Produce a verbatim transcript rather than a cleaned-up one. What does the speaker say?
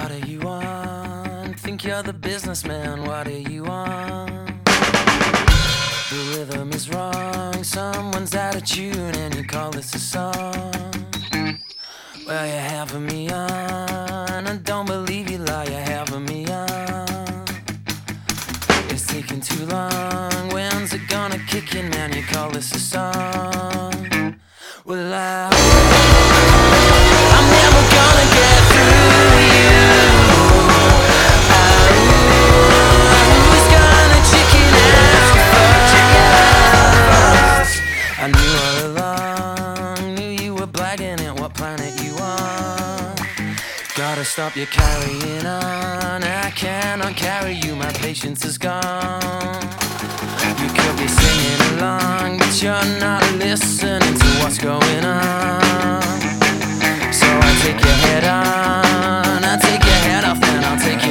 What do you want? Think you're the businessman, what do you want? The rhythm is wrong, someone's out of tune and you call this a song. Well, you're having me on, I don't believe you lie, you're having me on. It's taking too long, when's it gonna kick in, man, you call this a song? Well, I I'm never gonna get through you. Oh, who's gonna chicken out first? I knew all along, knew you were blagging at what planet you on. Gotta stop you carrying on, I cannot carry you, my patience is gone. You could be singing along, but you're not listening to what's going on. So I take your head on, I take your head off, then I'll take your